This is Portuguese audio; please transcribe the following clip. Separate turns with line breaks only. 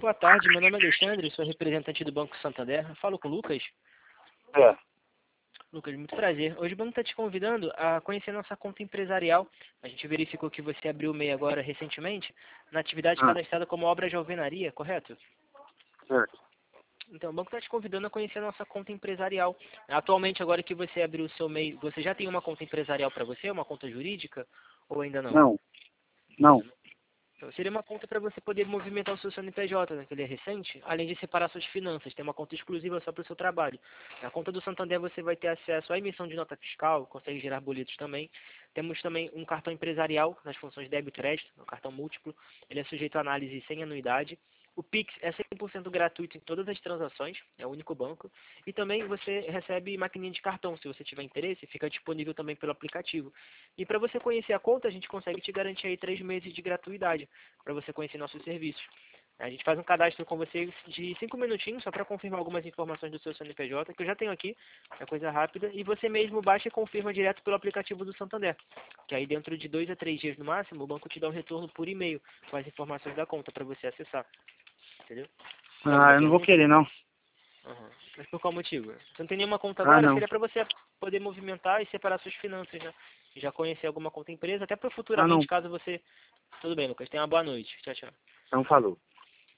boa tarde. Meu nome é Alexandre, sou representante do Banco Santander. Eu falo com o Lucas.
É.
Lucas, muito prazer. Hoje o banco está te convidando a conhecer nossa conta empresarial. A gente verificou que você abriu o MEI agora recentemente, na atividade cadastrada como obra de alvenaria, correto?
Certo.
Então, o banco está te convidando a conhecer a nossa conta empresarial. Atualmente, agora que você abriu o seu MEI, você já tem uma conta empresarial para você, uma conta jurídica, ou ainda não?
Não.
Então, seria uma conta para você poder movimentar o seu CNPJ, né, que ele é recente, além de separar suas finanças. Tem uma conta exclusiva só para o seu trabalho. Na conta do Santander você vai ter acesso à emissão de nota fiscal, consegue gerar boletos também. Temos também um cartão empresarial nas funções débito e crédito, um cartão múltiplo. Ele é sujeito a análise sem anuidade. O Pix é 100% gratuito em todas as transações, é o único banco. E também você recebe maquininha de cartão, se você tiver interesse, fica disponível também pelo aplicativo. E para você conhecer a conta, a gente consegue te garantir aí 3 meses de gratuidade, para você conhecer nossos serviços. A gente faz um cadastro com você de 5 minutinhos, só para confirmar algumas informações do seu CNPJ, que eu já tenho aqui, é coisa rápida, e você mesmo baixa e confirma direto pelo aplicativo do Santander, que aí dentro de 2 a 3 dias no máximo, o banco te dá um retorno por e-mail com as informações da conta para você acessar. Entendeu?
Eu não vou querer, não.
Uhum. Mas por qual motivo? Você não tem nenhuma conta
Ah,
agora?
não.
Seria para você poder movimentar e separar suas finanças, né? E já conhecer alguma conta empresa, até para
Ah, não.
futuramente, caso você... Tudo bem, Lucas. Tenha uma boa noite. Tchau, tchau.
Então falou.